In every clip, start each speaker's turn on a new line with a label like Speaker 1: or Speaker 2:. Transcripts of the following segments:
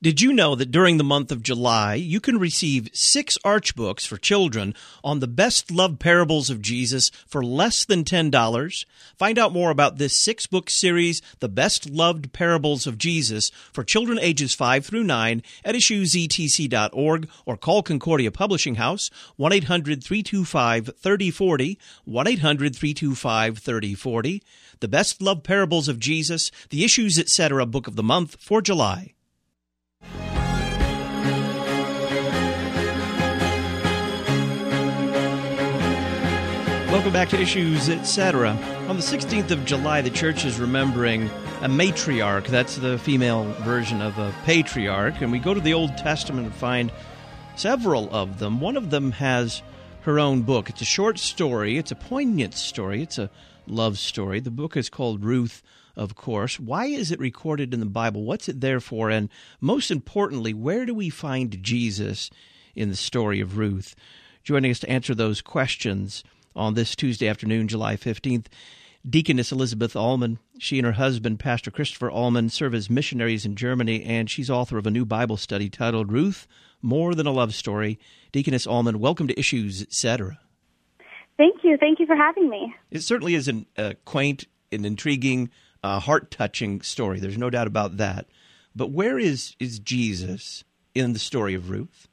Speaker 1: Did you know that during the month of July, you can receive 6 archbooks for children on the best-loved parables of Jesus for less than $10? Find out more about this 6-book series, The Best-Loved Parables of Jesus, for children ages 5 through 9 at issuesetc.org or call Concordia Publishing House, 1-800-325-3040, 1-800-325-3040. The Best-Loved Parables of Jesus, the Issues Etc. Book of the Month for July. Welcome back to Issues Etc. On the 16th of July, the church is remembering a matriarch. That's the female version of a patriarch. And we go to the Old Testament and find several of them. One of them has her own book. It's a short story. It's a poignant story. It's a love story. The book is called Ruth, of course. Why is it recorded in the Bible? What's it there for? And most importantly, where do we find Jesus in the story of Ruth? Joining us to answer those questions on this Tuesday afternoon, July 15th, Deaconess Elizabeth Allman. She and her husband, Pastor Christopher Allman, serve as missionaries in Germany, and she's author of a new Bible study titled Ruth, More Than a Love Story. Deaconess Allman, welcome to Issues Etc.
Speaker 2: Thank you. Thank you for having me.
Speaker 1: It certainly is a quaint and intriguing, heart-touching story. There's no doubt about that. But where is Jesus in the story of Ruth?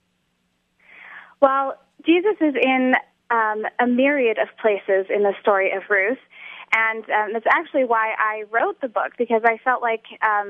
Speaker 2: Well, Jesus is in a myriad of places in the story of Ruth, and that's actually why I wrote the book, because I felt like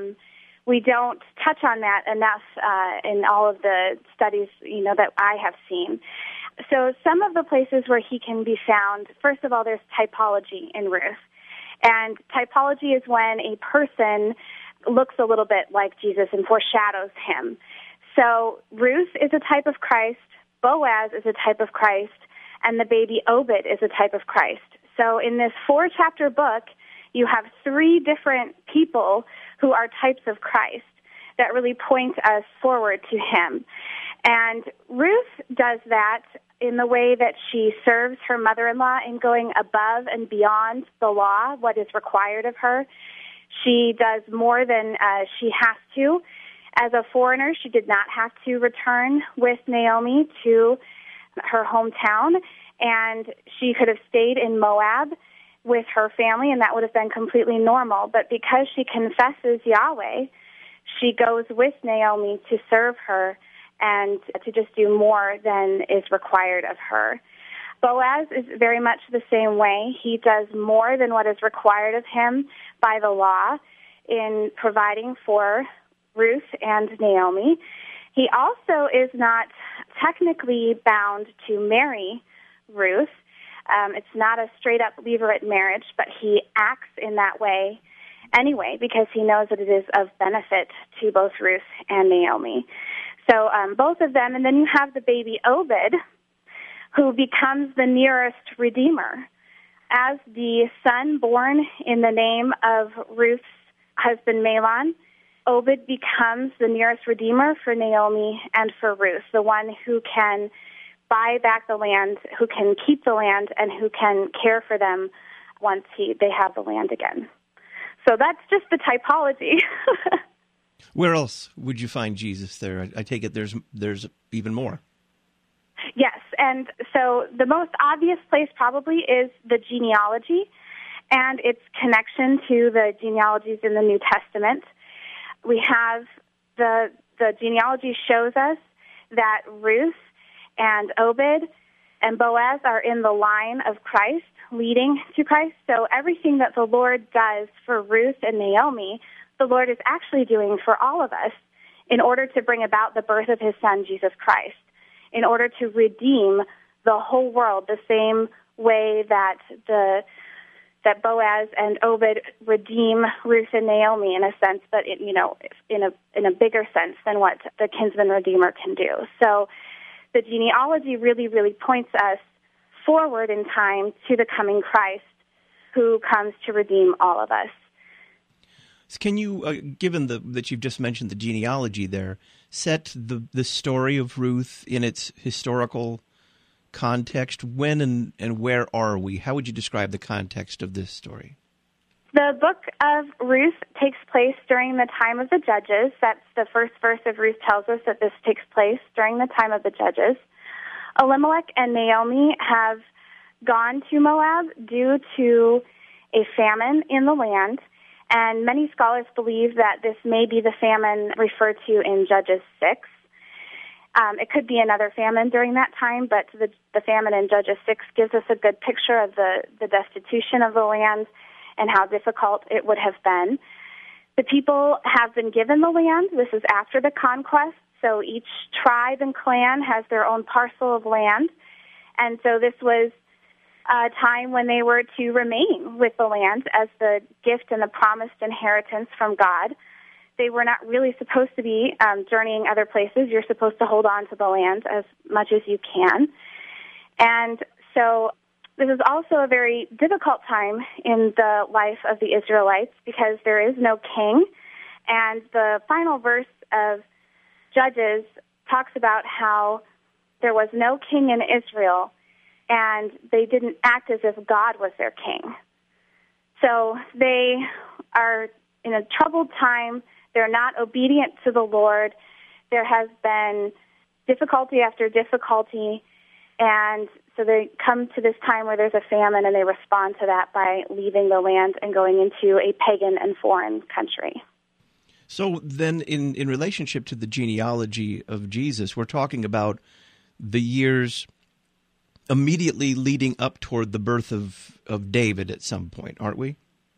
Speaker 2: we don't touch on that enough in all of the studies, that I have seen. So some of the places where he can be found, first of all, there's typology in Ruth, and typology is when a person looks a little bit like Jesus and foreshadows him. So Ruth is a type of Christ, Boaz is a type of Christ, and the baby Obed is a type of Christ. So in this 4-chapter book, you have 3 different people who are types of Christ that really point us forward to him. And Ruth does that in the way that she serves her mother-in-law in going above and beyond the law, what is required of her. She does more than she has to. As a foreigner, she did not have to return with Naomi to her hometown, and she could have stayed in Moab with her family, and that would have been completely normal. But because she confesses Yahweh, she goes with Naomi to serve her and to just do more than is required of her. Boaz is very much the same way. He does more than what is required of him by the law in providing for Ruth and Naomi. He also is not technically bound to marry Ruth. It's not a straight-up levirate marriage, but he acts in that way anyway because he knows that it is of benefit to both Ruth and Naomi. So both of them, and then you have the baby Obed, who becomes the nearest redeemer. As the son born in the name of Ruth's husband Mahlon, Obed becomes the nearest redeemer for Naomi and for Ruth, the one who can buy back the land, who can keep the land, and who can care for them once they have the land again. So that's just the typology.
Speaker 1: Where else would you find Jesus there? I take it there's even more.
Speaker 2: Yes, and so the most obvious place probably is the genealogy and its connection to the genealogies in the New Testament. We have the genealogy shows us that Ruth and Obed and Boaz are in the line of Christ, leading to Christ. So everything that the Lord does for Ruth and Naomi, the Lord is actually doing for all of us in order to bring about the birth of his son, Jesus Christ, in order to redeem the whole world the same way that Boaz and Obed redeem Ruth and Naomi in a sense, but in a bigger sense than what the kinsman redeemer can do. So the genealogy really, really points us forward in time to the coming Christ who comes to redeem all of us.
Speaker 1: Can you, given that you've just mentioned the genealogy there, set the story of Ruth in its historical context? When and where are we? How would you describe the context of this story?
Speaker 2: The book of Ruth takes place during the time of the Judges. That's the first verse of Ruth tells us that this takes place during the time of the Judges. Elimelech and Naomi have gone to Moab due to a famine in the land, and many scholars believe that this may be the famine referred to in Judges 6. It could be another famine during that time, but the famine in Judges 6 gives us a good picture of the destitution of the land and how difficult it would have been. The people have been given the land. This is after the conquest, so each tribe and clan has their own parcel of land. And so this was a time when they were to remain with the land as the gift and the promised inheritance from God. They were not really supposed to be journeying other places. You're supposed to hold on to the land as much as you can. And so this is also a very difficult time in the life of the Israelites because there is no king. And the final verse of Judges talks about how there was no king in Israel, and they didn't act as if God was their king. So they are in a troubled time. They're not obedient to the Lord. There has been difficulty after difficulty, and so they come to this time where there's a famine, and they respond to that by leaving the land and going into a pagan and foreign country.
Speaker 1: So then in relationship to the genealogy of Jesus, we're talking about the years immediately leading up toward the birth of David at some point, aren't we?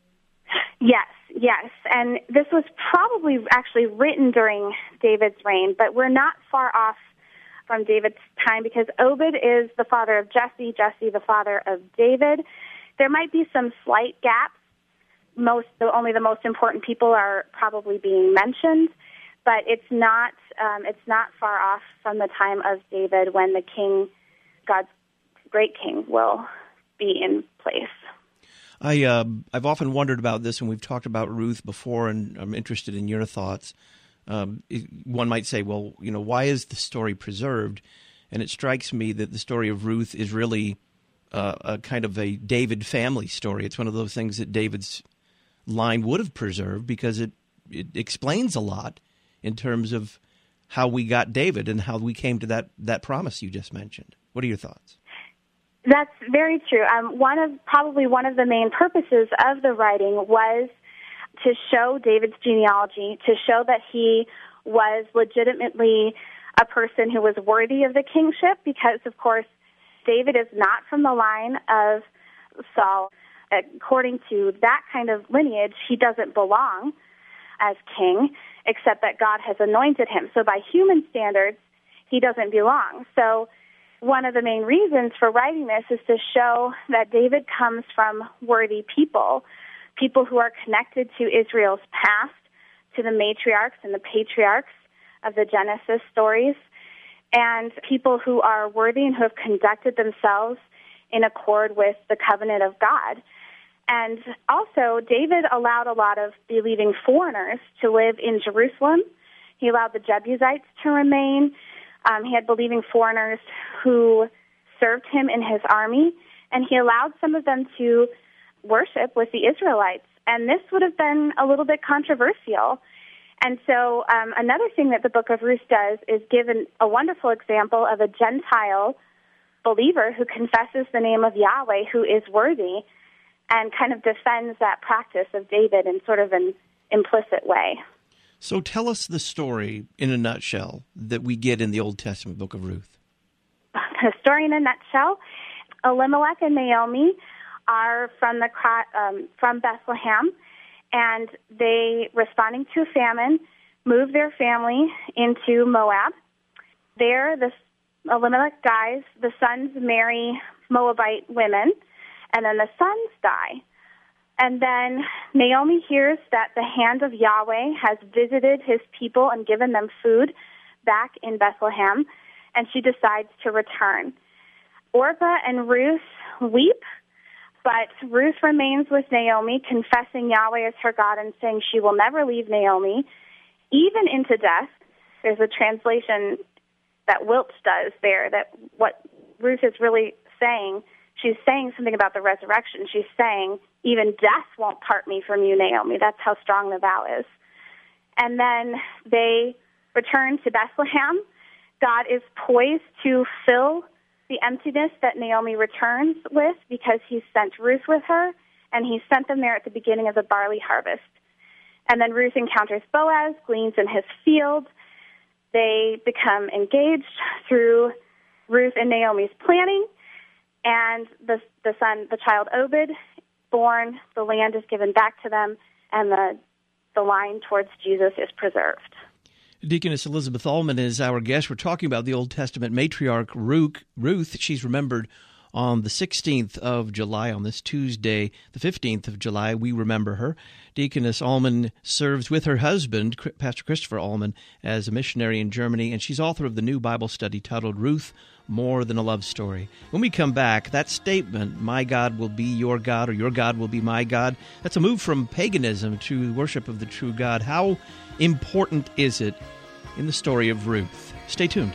Speaker 1: Yes.
Speaker 2: And this was probably actually written during David's reign, but we're not far off from David's time because Obed is the father of Jesse, Jesse the father of David. There might be some slight gaps. Only the most important people are probably being mentioned, but it's not far off from the time of David when the king, God's great king, will be in place.
Speaker 1: I've often wondered about this, and we've talked about Ruth before, and I'm interested in your thoughts. One might say, well, why is the story preserved? And it strikes me that the story of Ruth is really a kind of a David family story. It's one of those things that David's line would have preserved because it explains a lot in terms of how we got David and how we came to that promise you just mentioned. What are your thoughts?
Speaker 2: That's very true. One of the main purposes of the writing was to show David's genealogy, to show that he was legitimately a person who was worthy of the kingship, because, of course, David is not from the line of Saul. According to that kind of lineage, he doesn't belong as king, except that God has anointed him. So by human standards, he doesn't belong. So one of the main reasons for writing this is to show that David comes from worthy people who are connected to Israel's past, to the matriarchs and the patriarchs of the Genesis stories, and people who are worthy and who have conducted themselves in accord with the covenant of God. And also, David allowed a lot of believing foreigners to live in Jerusalem. He allowed the Jebusites to remain. He had believing foreigners who served him in his army, and he allowed some of them to worship with the Israelites. And this would have been a little bit controversial. And so another thing that the book of Ruth does is give a wonderful example of a Gentile believer who confesses the name of Yahweh, who is worthy, and kind of defends that practice of David in sort of an implicit way.
Speaker 1: So tell us the story in a nutshell that we get in the Old Testament book of Ruth.
Speaker 2: The story in a nutshell, Elimelech and Naomi are from Bethlehem, and they, responding to a famine, moved their family into Moab. There, Elimelech dies, the sons marry Moabite women, and then the sons die. And then Naomi hears that the hand of Yahweh has visited his people and given them food back in Bethlehem, and she decides to return. Orpah and Ruth weep, but Ruth remains with Naomi, confessing Yahweh as her God and saying she will never leave Naomi, even into death. There's a translation that Wiltz does there, that what Ruth is really saying, she's saying something about the resurrection. She's saying, even death won't part me from you, Naomi. That's how strong the vow is. And then they return to Bethlehem. God is poised to fill the emptiness that Naomi returns with because he sent Ruth with her, and he sent them there at the beginning of the barley harvest. And then Ruth encounters Boaz, gleans in his field. They become engaged through Ruth and Naomi's planning, and the child Obed, born, the land is given back to them, and the line towards Jesus is preserved.
Speaker 1: Deaconess Elizabeth Allman is our guest. We're talking about the Old Testament matriarch Ruth. She's remembered on the 16th of July, on this Tuesday, the 15th of July. We remember her. Deaconess Allman serves with her husband, Pastor Christopher Allman, as a missionary in Germany, and she's author of the new Bible study titled Ruth, More Than a Love Story. When we come back, that statement, my God will be your God, or your God will be my God, that's a move from paganism to worship of the true God. How important is it in the story of Ruth? Stay tuned.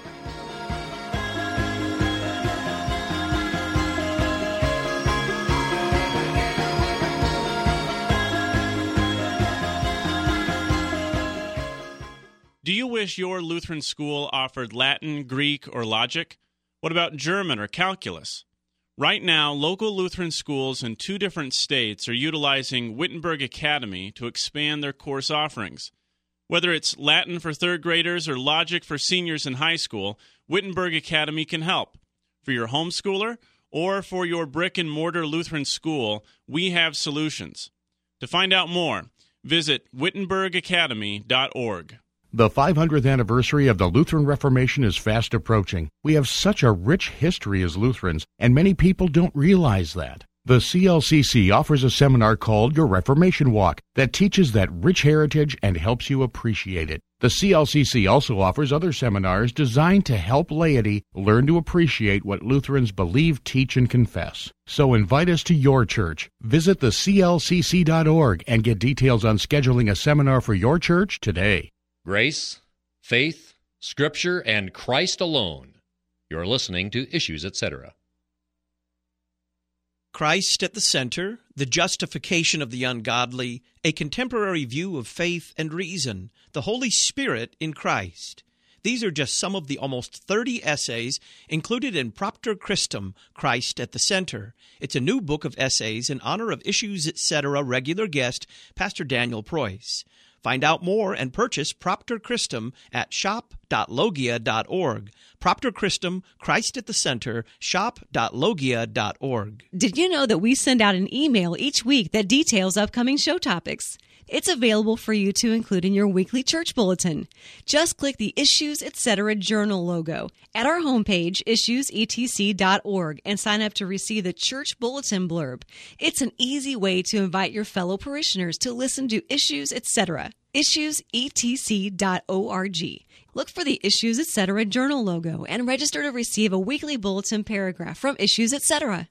Speaker 3: Do you wish your Lutheran school offered Latin, Greek, or logic? What about German or calculus? Right now, local Lutheran schools in 2 different states are utilizing Wittenberg Academy to expand their course offerings. Whether it's Latin for 3rd graders or logic for seniors in high school, Wittenberg Academy can help. For your homeschooler or for your brick-and-mortar Lutheran school, we have solutions. To find out more, visit wittenbergacademy.org.
Speaker 4: The 500th anniversary of the Lutheran Reformation is fast approaching. We have such a rich history as Lutherans, and many people don't realize that. The CLCC offers a seminar called Your Reformation Walk that teaches that rich heritage and helps you appreciate it. The CLCC also offers other seminars designed to help laity learn to appreciate what Lutherans believe, teach, and confess. So invite us to your church. Visit theclcc.org and get details on scheduling a seminar for your church today.
Speaker 5: Grace, faith, Scripture, and Christ alone. You're listening to Issues, Etc.
Speaker 1: Christ at the center, the justification of the ungodly, a contemporary view of faith and reason, the Holy Spirit in Christ. These are just some of the almost 30 essays included in Propter Christum, Christ at the Center. It's a new book of essays in honor of Issues, Etc. regular guest, Pastor Daniel Preuss. Find out more and purchase Propter Christum at shop.logia.org. Propter Christum, Christ at the Center, shop.logia.org.
Speaker 6: Did you know that we send out an email each week that details upcoming show topics? It's available for you to include in your weekly church bulletin. Just click the Issues, Etc. Journal logo at our homepage, issuesetc.org, and sign up to receive the church bulletin blurb. It's an easy way to invite your fellow parishioners to listen to Issues, Etc. issuesetc.org. Look for the Issues, Etc. Journal logo and register to receive a weekly bulletin paragraph from Issues, Etc.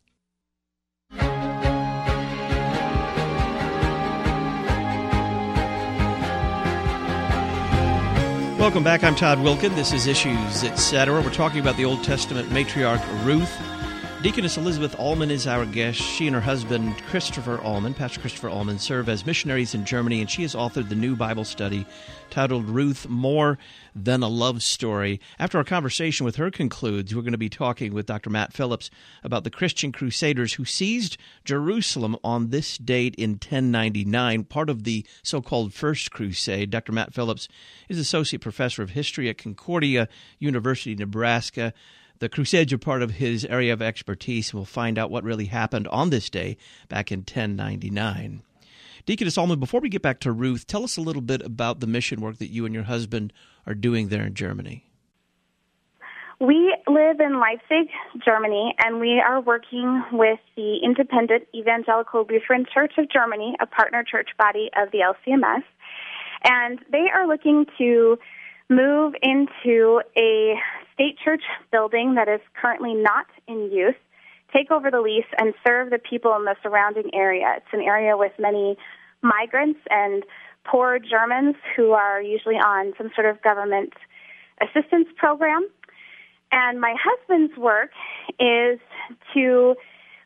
Speaker 1: Welcome back. I'm Todd Wilkin. This is Issues, Etc. We're talking about the Old Testament matriarch Ruth. Deaconess Elizabeth Allman is our guest. She and her husband, Christopher Allman, Pastor Christopher Allman, serve as missionaries in Germany, and she has authored the new Bible study titled Ruth, More Than a Love Story. After our conversation with her concludes, we're going to be talking with Dr. Matt Phillips about the Christian crusaders who seized Jerusalem on this date in 1099, part of the so-called First Crusade. Dr. Matt Phillips is Associate Professor of History at Concordia University, Nebraska. The Crusades are part of his area of expertise. We'll find out what really happened on this day back in 1099. Deaconess Allman, before we get back to Ruth, tell us a little bit about the mission work that you and your husband are doing there in Germany.
Speaker 2: We live in Leipzig, Germany, and we are working with the Independent Evangelical Lutheran Church of Germany, a partner church body of the LCMS, and they are looking to move into a state church building that is currently not in use, take over the lease, and serve the people in the surrounding area. It's an area with many migrants and poor Germans who are usually on some sort of government assistance program. And my husband's work is to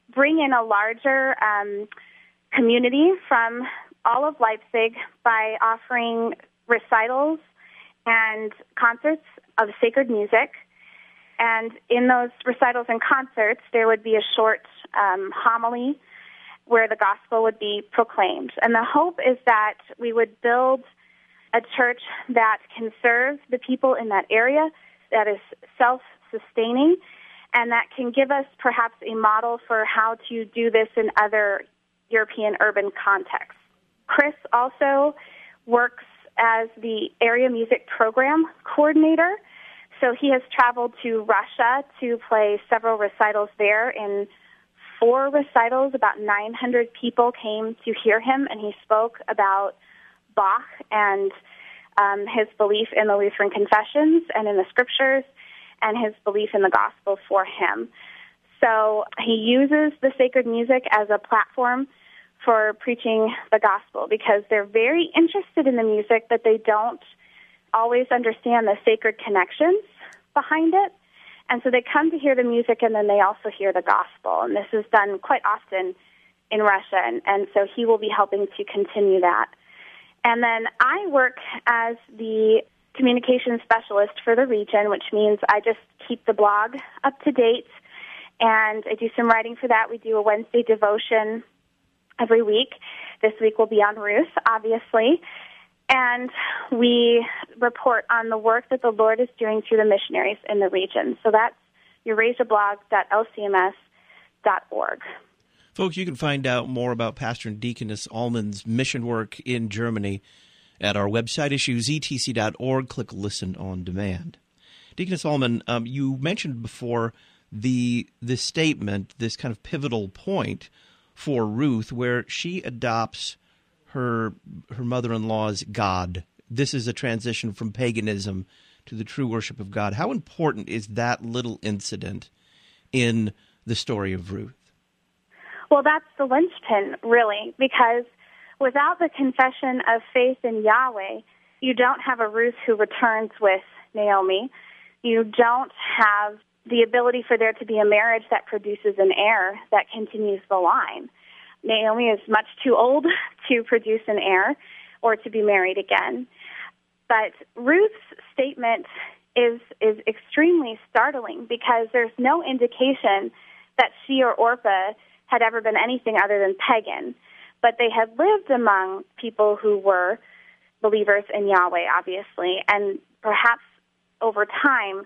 Speaker 2: bring in a larger community from all of Leipzig by offering recitals and concerts of sacred music. And in those recitals and concerts, there would be a short homily where the gospel would be proclaimed. And the hope is that we would build a church that can serve the people in that area, that is self-sustaining, and that can give us perhaps a model for how to do this in other European urban contexts. Chris also works as the area music program coordinator. So he has traveled to Russia to play several recitals there. In 4 recitals, about 900 people came to hear him, and he spoke about Bach and his belief in the Lutheran confessions and in the scriptures and his belief in the gospel for him. So he uses the sacred music as a platform for preaching the gospel because they're very interested in the music, but they don't always understand the sacred connections behind it. And so they come to hear the music, and then they also hear the gospel. And this is done quite often in Russia, and so he will be helping to continue that. And then I work as the communications specialist for the region, which means I just keep the blog up to date, and I do some writing for that. We do a Wednesday devotion every week. This week will be on Ruth, obviously. And we report on the work that the Lord is doing through the missionaries in the region. So that's eurasiablog.lcms.org.
Speaker 1: Folks, you can find out more about Pastor and Deaconess Allman's mission work in Germany at our website, issuesetc.org. Click Listen on Demand. Deaconess Allman, you mentioned before this statement, this kind of pivotal point for Ruth, where she adopts her mother-in-law's God. This is a transition from paganism to the true worship of God. How important is that little incident in the story of Ruth?
Speaker 2: Well, that's the linchpin, really, because without the confession of faith in Yahweh, you don't have a Ruth who returns with Naomi. You don't have the ability for there to be a marriage that produces an heir that continues the line. Naomi is much too old to produce an heir or to be married again. But Ruth's statement is extremely startling because there's no indication that she or Orpah had ever been anything other than pagan. But they had lived among people who were believers in Yahweh, obviously, and perhaps over time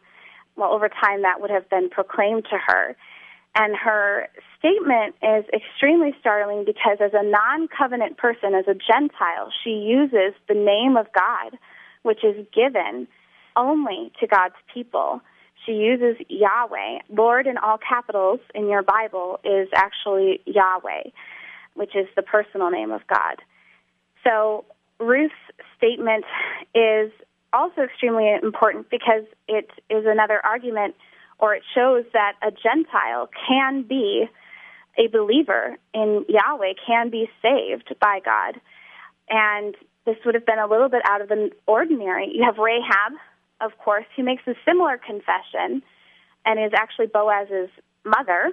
Speaker 2: that would have been proclaimed to her. And her statement is extremely startling because as a non-covenant person, as a Gentile, she uses the name of God, which is given only to God's people. She uses Yahweh. Lord in all capitals in your Bible is actually Yahweh, which is the personal name of God. So Ruth's statement is also extremely important because it is another argument, or it shows that a Gentile can be a believer in Yahweh, can be saved by God. And this would have been a little bit out of the ordinary. You have Rahab, of course, who makes a similar confession and is actually Boaz's mother.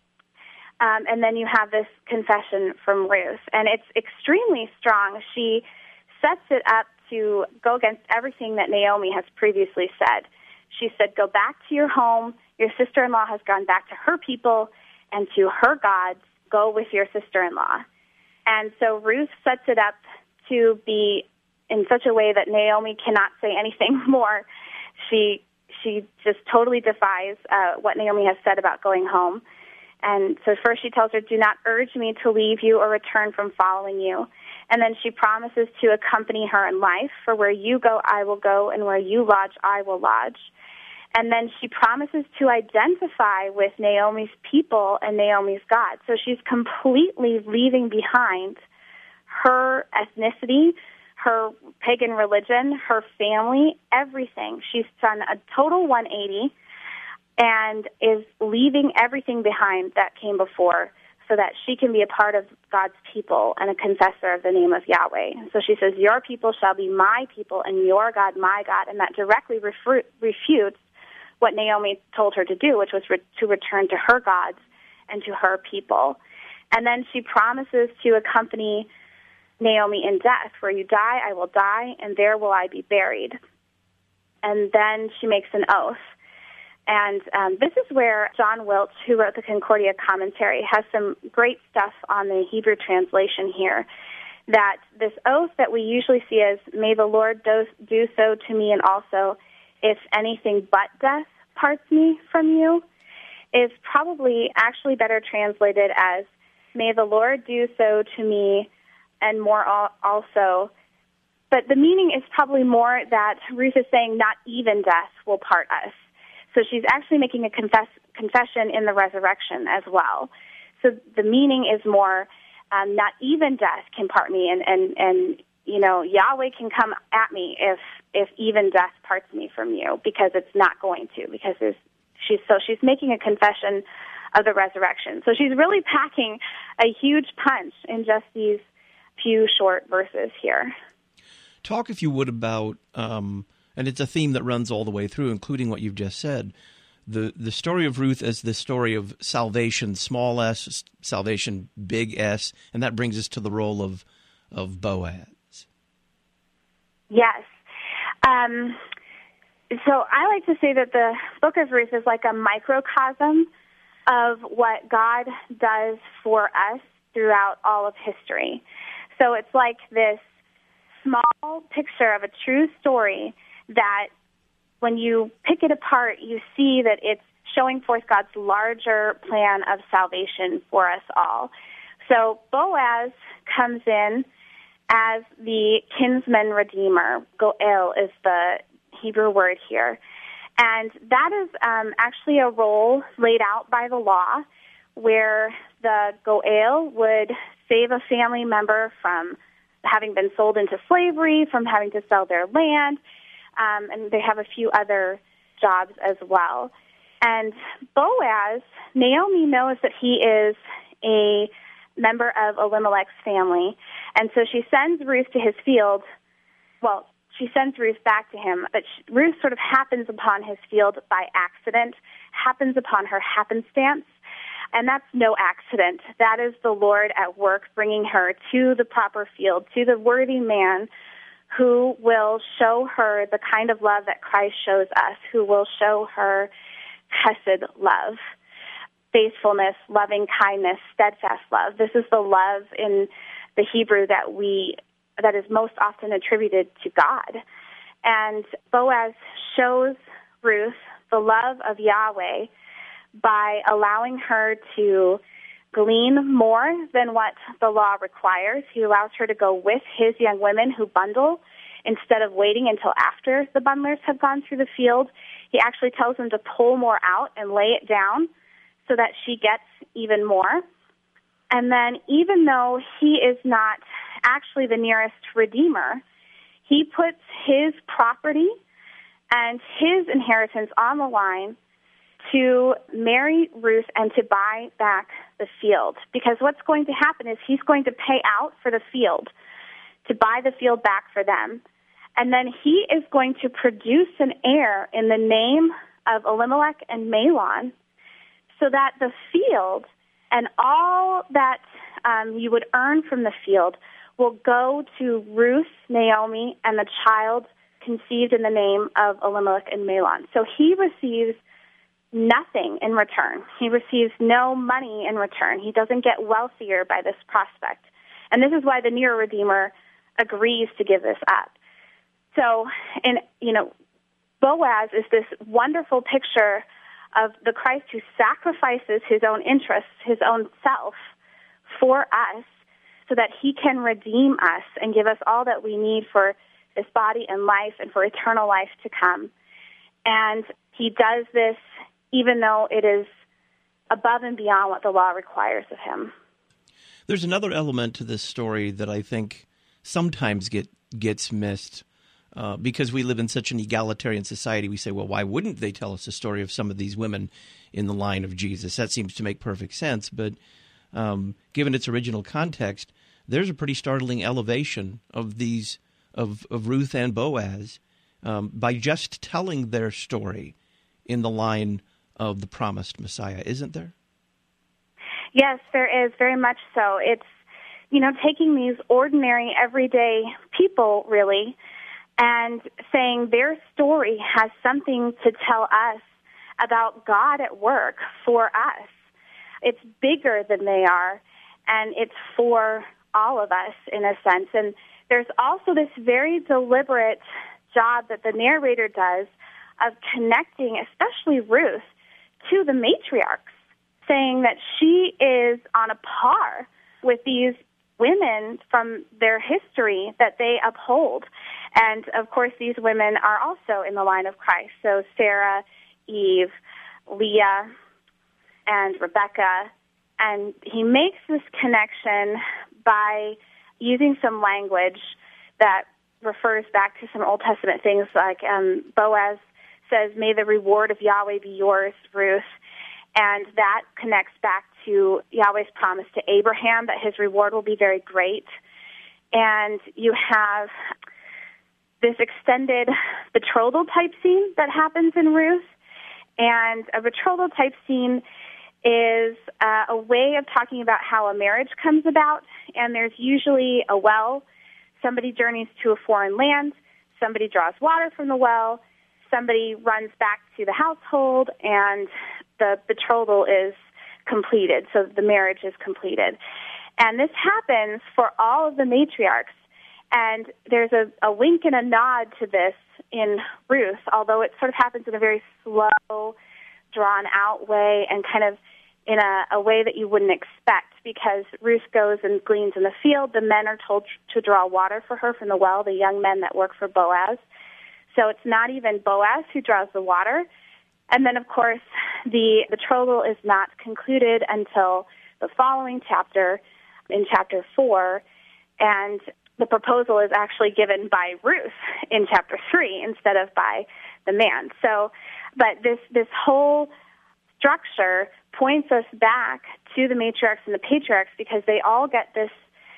Speaker 2: And then you have this confession from Ruth. And it's extremely strong. She sets it up to go against everything that Naomi has previously said. She said, go back to your home. Your sister-in-law has gone back to her people and to her gods. Go with your sister-in-law. And so Ruth sets it up to be in such a way that Naomi cannot say anything more. She just totally defies what Naomi has said about going home. And so first she tells her, do not urge me to leave you or return from following you. And then she promises to accompany her in life. For where you go, I will go, and where you lodge, I will lodge. And then she promises to identify with Naomi's people and Naomi's God. So she's completely leaving behind her ethnicity, her pagan religion, her family, everything. She's done a total 180 and is leaving everything behind that came before so that she can be a part of God's people and a confessor of the name of Yahweh. So she says, your people shall be my people and your God my God, and that directly refutes what Naomi told her to do, which was to return to her gods and to her people. And then she promises to accompany Naomi in death. Where you die, I will die, and there will I be buried. And then she makes an oath. And this is where John Wiltsch, who wrote the Concordia commentary, has some great stuff on the Hebrew translation here, that this oath that we usually see as, may the Lord do so to me, and also, if anything but death parts me from you, is probably actually better translated as, may the Lord do so to me, and more also. But the meaning is probably more that Ruth is saying, not even death will part us. So she's actually making a confession in the resurrection as well. So the meaning is more, not even death can part me, and you know, Yahweh can come at me if even death parts me from you, because it's not going to, because she's making a confession of the resurrection. So she's really packing a huge punch in just these few short verses here.
Speaker 1: Talk, if you would, about, and it's a theme that runs all the way through, including what you've just said, the story of Ruth as the story of salvation, small s, salvation, big S, and that brings us to the role of Boaz.
Speaker 2: Yes. So I like to say that the book of Ruth is like a microcosm of what God does for us throughout all of history. So it's like this small picture of a true story that when you pick it apart, you see that it's showing forth God's larger plan of salvation for us all. So Boaz comes in as the kinsman redeemer. Goel is the Hebrew word here. And that is actually a role laid out by the law where the Goel would save a family member from having been sold into slavery, from having to sell their land, and they have a few other jobs as well. And Boaz, Naomi knows that he is a member of Elimelech's family, and so she sends Ruth to his field. Well, she sends Ruth back to him, but Ruth sort of happens upon his field by accident, happens upon her happenstance, and that's no accident. That is the Lord at work bringing her to the proper field, to the worthy man who will show her the kind of love that Christ shows us, who will show her chesed love, faithfulness, loving kindness, steadfast love. This is the love in the Hebrew that is most often attributed to God. And Boaz shows Ruth the love of Yahweh by allowing her to glean more than what the law requires. He allows her to go with his young women who bundle instead of waiting until after the bundlers have gone through the field. He actually tells them to pull more out and lay it down so that she gets even more. And then even though he is not actually the nearest redeemer, he puts his property and his inheritance on the line to marry Ruth and to buy back the field. Because what's going to happen is he's going to pay out for the field, to buy the field back for them. And then he is going to produce an heir in the name of Elimelech and Mahlon, so that the field and all that you would earn from the field will go to Ruth, Naomi, and the child conceived in the name of Elimelech and Mahlon. So he receives nothing in return. He receives no money in return. He doesn't get wealthier by this prospect. And this is why the near Redeemer agrees to give this up. So, Boaz is this wonderful picture of the Christ who sacrifices his own interests, his own self, for us so that he can redeem us and give us all that we need for this body and life and for eternal life to come. And he does this even though it is above and beyond what the law requires of him.
Speaker 1: There's another element to this story that I think sometimes gets missed because we live in such an egalitarian society. We say, well, why wouldn't they tell us the story of some of these women in the line of Jesus? That seems to make perfect sense. But given its original context, there's a pretty startling elevation of these of Ruth and Boaz by just telling their story in the line of the promised Messiah, isn't there?
Speaker 2: Yes, there is, very much so. It's, taking these ordinary, everyday people, really, and saying their story has something to tell us about God at work for us. It's bigger than they are, and it's for all of us, in a sense. And there's also this very deliberate job that the narrator does of connecting, especially Ruth, to the matriarchs, saying that she is on a par with these women from their history that they uphold. And, of course, these women are also in the line of Christ. So Sarah, Eve, Leah, and Rebecca. And he makes this connection by using some language that refers back to some Old Testament things, like Boaz says, "May the reward of Yahweh be yours, Ruth." And that connects back to Yahweh's promise to Abraham that his reward will be very great. And you have this extended betrothal type scene that happens in Ruth. And a betrothal type scene is a way of talking about how a marriage comes about. And there's usually a well. Somebody journeys to a foreign land. Somebody draws water from the well. Somebody runs back to the household, and the betrothal is completed. So the marriage is completed. And this happens for all of the matriarchs. And there's a wink and a nod to this in Ruth, although it sort of happens in a very slow, drawn-out way and kind of in a way that you wouldn't expect, because Ruth goes and gleans in the field. The men are told to draw water for her from the well, the young men that work for Boaz. So it's not even Boaz who draws the water. And then, of course, the betrothal is not concluded until the following chapter, in chapter 4, and the proposal is actually given by Ruth in chapter 3 instead of by the man. So, but this whole structure points us back to the matriarchs and the patriarchs, because they all get this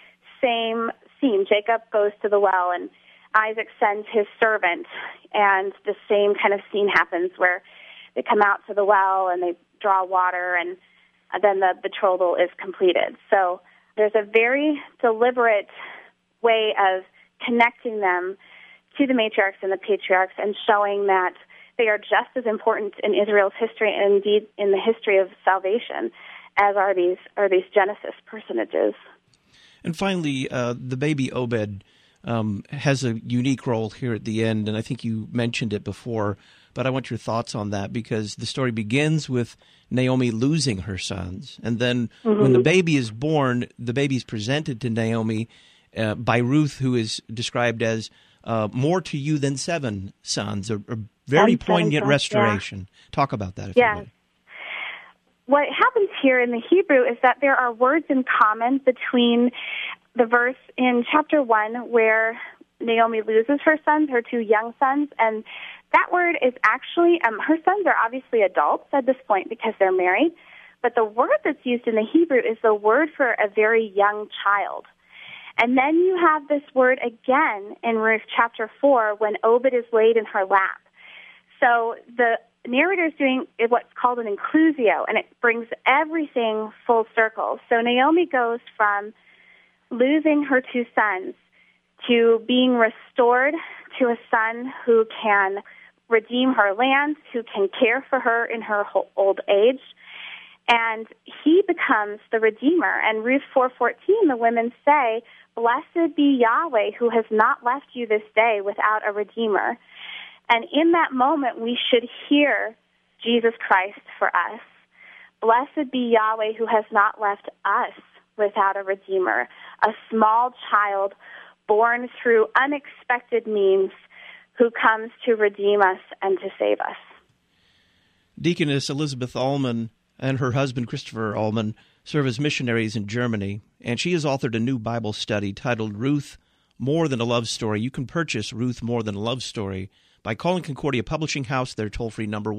Speaker 2: same scene. Jacob goes to the well, and Isaac sends his servant, and the same kind of scene happens where they come out to the well and they draw water, and then the betrothal is completed. So there's a very deliberate way of connecting them to the matriarchs and the patriarchs and showing that they are just as important in Israel's history and indeed in the history of salvation as are these Genesis personages.
Speaker 1: And finally, the baby Obed has a unique role here at the end, and I think you mentioned it before, but I want your thoughts on that, because the story begins with Naomi losing her sons, and then when the baby is born, the baby is presented to Naomi by Ruth, who is described as more to you than 7 sons, a very poignant restoration. Yeah. Talk about that, if you would.
Speaker 2: What happens here in the Hebrew is that there are words in common between the verse in chapter 1 where Naomi loses her sons, her 2 young sons, and that word is actually, her sons are obviously adults at this point because they're married, but the word that's used in the Hebrew is the word for a very young child. And then you have this word again in Ruth chapter 4 when Obed is laid in her lap. So the narrator is doing what's called an inclusio, and it brings everything full circle. So Naomi goes from losing her 2 sons to being restored to a son who can redeem her land, who can care for her in her old age, and he becomes the Redeemer. And Ruth 4:14, the women say, "Blessed be Yahweh who has not left you this day without a Redeemer." And in that moment, we should hear Jesus Christ for us. Blessed be Yahweh who has not left us without a Redeemer, a small child born through unexpected means who comes to redeem us and to save us.
Speaker 1: Deaconess Elizabeth Allman and her husband Christopher Allman serve as missionaries in Germany, and she has authored a new Bible study titled Ruth, More Than a Love Story. You can purchase Ruth, More Than a Love Story by calling Concordia Publishing House, their toll-free number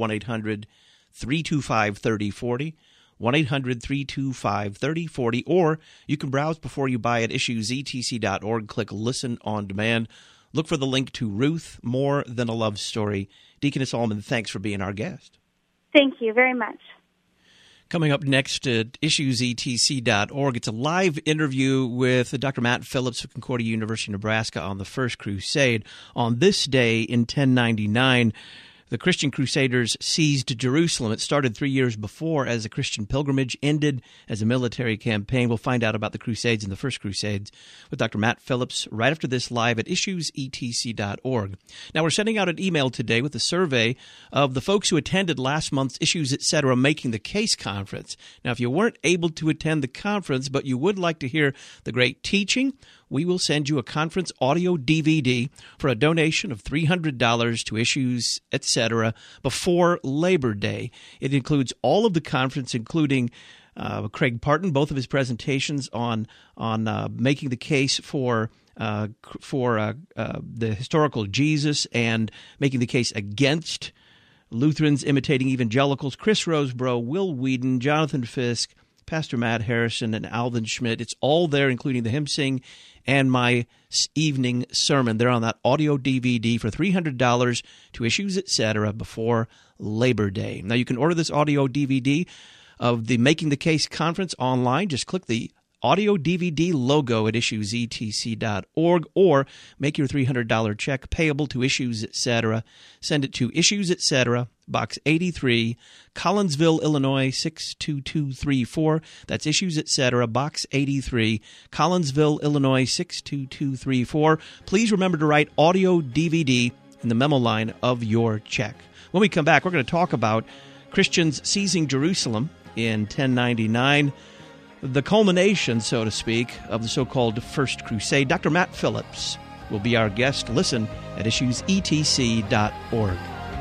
Speaker 1: 1-800-325-3040, 1-800-325-3040, or you can browse before you buy at issuesetc.org, click Listen on Demand. Look for the link to Ruth, More Than a Love Story. Deaconess Allman, thanks for being our guest.
Speaker 2: Thank you very much.
Speaker 1: Coming up next at issuesetc.org, it's a live interview with Dr. Matt Phillips of Concordia University, Nebraska on the First Crusade. On this day in 1099, the Christian Crusaders seized Jerusalem. It started 3 years before as a Christian pilgrimage, ended as a military campaign. We'll find out about the Crusades and the First Crusades with Dr. Matt Phillips right after this, live at issuesetc.org. Now, we're sending out an email today with a survey of the folks who attended last month's Issues Etc. Making the Case conference. Now, if you weren't able to attend the conference, but you would like to hear the great teaching, we will send you a conference audio DVD for a donation of $300 to Issues Etc. before Labor Day. It includes all of the conference, including Craig Parton, both of his presentations on making the case for the historical Jesus and making the case against Lutherans imitating evangelicals, Chris Rosebrough, Will Whedon, Jonathan Fisk, Pastor Matt Harrison, and Alvin Schmidt. It's all there, including the hymn sing and my evening sermon. They're on that audio DVD for $300 to Issues Etc. before Labor Day. Now, you can order this audio DVD of the Making the Case conference online. Just click the audio DVD logo at issuesetc.org or make your $300 check payable to Issues Etc. Send it to Issues Etc., Box 83, Collinsville, Illinois 62234. That's Issues Etc., Box 83, Collinsville, Illinois 62234. Please remember to write audio DVD in the memo line of your check. When we come back, we're going to talk about Christians seizing Jerusalem in 1099, the culmination, so to speak, of the so-called First Crusade. Dr. Matt Phillips will be our guest. Listen at issuesetc.org.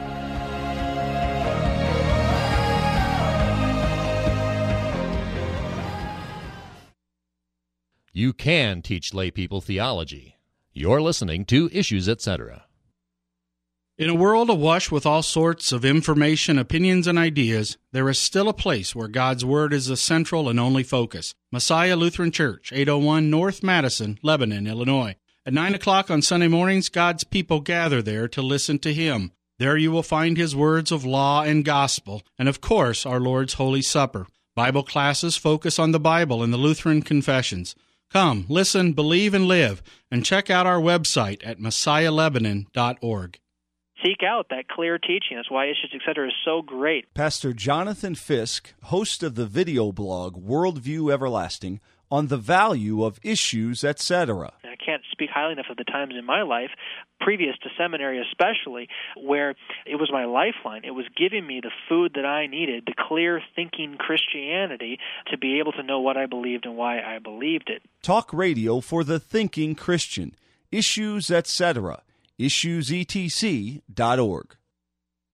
Speaker 5: You can teach lay people theology. You're listening to Issues Etc.
Speaker 7: In a world awash with all sorts of information, opinions, and ideas, there is still a place where God's Word is the central and only focus. Messiah Lutheran Church, 801 North Madison, Lebanon, Illinois. At 9 o'clock on Sunday mornings, God's people gather there to listen to Him. There you will find His words of law and gospel, and of course, our Lord's Holy Supper. Bible classes focus on the Bible and the Lutheran confessions. Come, listen, believe, and live, and check out our website at messiahlebanon.org.
Speaker 8: Seek out that clear teaching. That's why Issues Etc. is so great.
Speaker 9: Pastor Jonathan Fisk, host of the video blog Worldview Everlasting, on the value of Issues Etc.
Speaker 8: I can't speak highly enough of the times in my life, previous to seminary especially, where it was my lifeline. It was giving me the food that I needed, the clear thinking Christianity, to be able to know what I believed and why I believed it.
Speaker 9: Talk radio for the thinking Christian. Issues Etc. issuesetc.org.